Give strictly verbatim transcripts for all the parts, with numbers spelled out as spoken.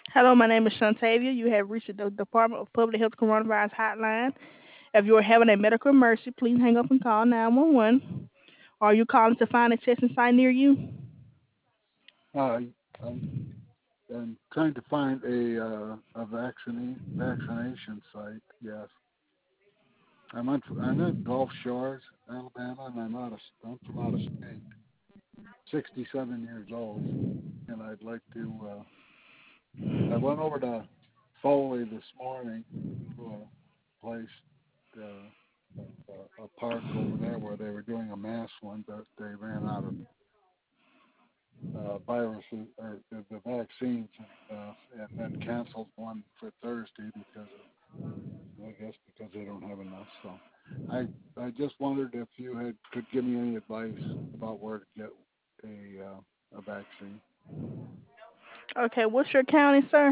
Hello, my name is Shantavia. You have reached the Department of Public Health Coronavirus Hotline. If you are having a medical emergency, please hang up and call nine one one. Are you calling to find a testing site near you? Uh, I'm, I'm trying to find a uh, a vaccine vaccination site. Yes, I'm on, I'm in Gulf Shores, Alabama, and I'm out of I'm from out of state. sixty-seven years old, and I'd like to. Uh, I went over to Foley this morning to a place, uh, a, a park over there where they were doing a mass one, but they ran out of uh, viruses or the, the vaccines, and, uh, and then canceled one for Thursday because of, I guess because they don't have enough. So, I I just wondered if you had could give me any advice about where to get a uh, a vaccine. Okay, what's your county, sir?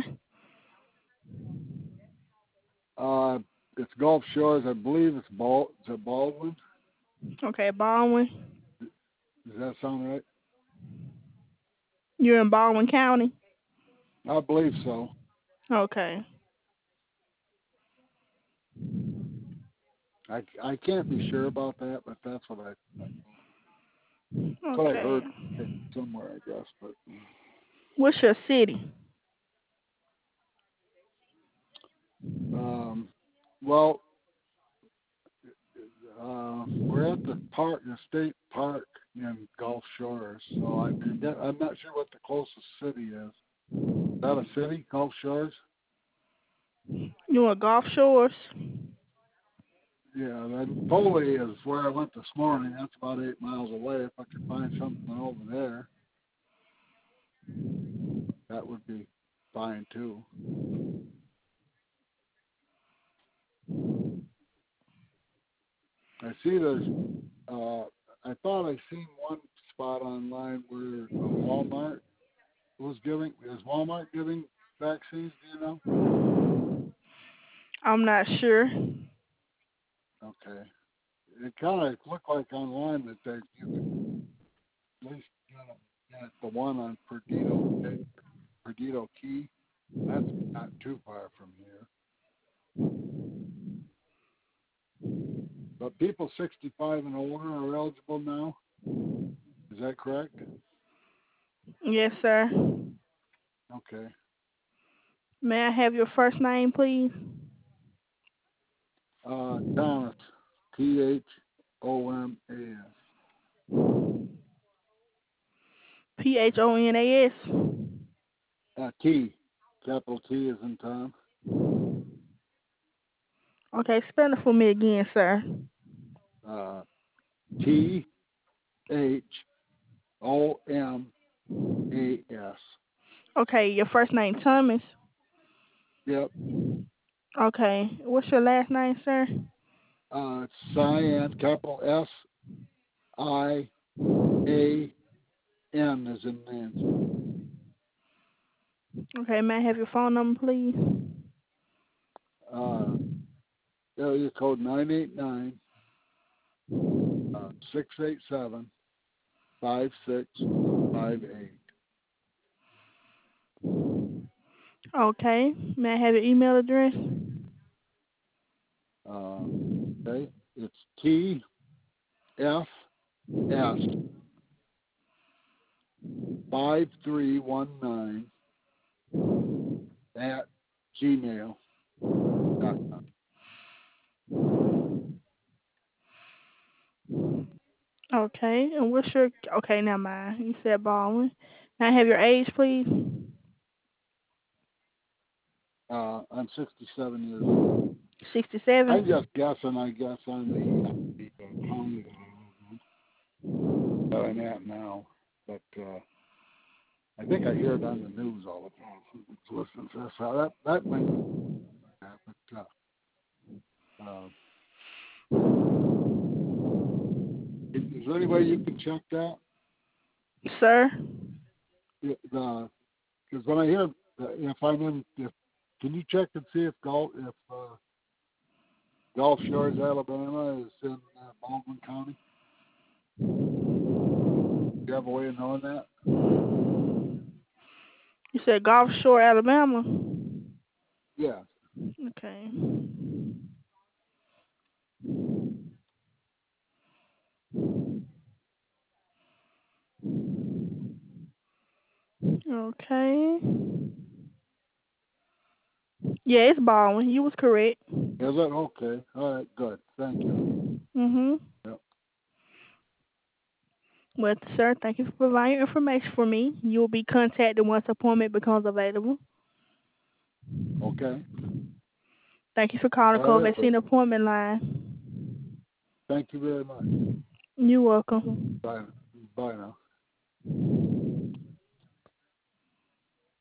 Uh, it's Gulf Shores, I believe it's Bal is it Baldwin. Okay, Baldwin. Does that sound right? You're in Baldwin County? I believe so. Okay. I, I can't be sure about that, but that's what I that's what I Okay. heard somewhere, I guess. But What's your city? um, well, uh, we're at the park, the state park in Gulf Shores. So I mean, yeah, I'm not sure what the closest city is. Is that a city, Gulf Shores? You in Gulf Shores? Yeah, then Foley is where I went this morning. That's about eight miles away. If I could find something over there, that would be fine too. I see there's. Uh, I thought I seen one spot online where uh, Walmart was giving. Is Walmart giving vaccines? Do you know? I'm not sure. Okay. It kind of looked like online that they you could at least get, a, get the one on Perdido Perdido Key. That's not too far from here. But people sixty-five and older are eligible now. Is that correct? Yes, sir. Okay. May I have your first name, please? Uh, Thomas, T H O M A S. P H O N A S. Uh, T, capital T is in Tom. Okay, spell it for me again, sir. Uh, T H O M A S. Okay, your first name, Thomas. Yep. Okay, what's your last name, sir? Uh, it's Cyan, capital S I A N is in Nancy. Okay, may I have your phone number, please? Uh, area code nine eight nine, uh, six eight seven, five six five eight. Okay, may I have your email address? Uh, okay. It's T F S five three one nine at gmail dot com. Okay, and what's your... Okay, never mind. You said Baldwin. May I have your age, please? Uh, I'm sixty-seven years old. I'm sixty-seven? just guessing, I guess, on the, the uh, county that I'm at now. But uh, I think I hear it on the news all the time. It's listening to this. So that, that might be that. But uh, uh, is, is there any way you can check that? Sir? Because when I hear, uh, if I'm in, if, can you check and see if Gulf, if uh, Gulf Shores, Alabama is in uh, Baldwin County? Do you have a way of knowing that? You said Gulf Shore, Alabama. Yes. Okay. Okay. Yeah, it's Baldwin. You was correct. Is it? Okay. All right, good. Thank you. Mhm. Yep. Well, sir, thank you for providing your information for me. You will be contacted once appointment becomes available. Okay. Thank you for calling the All COVID right. vaccine appointment line. Thank you very much. You're welcome. Bye. Bye now.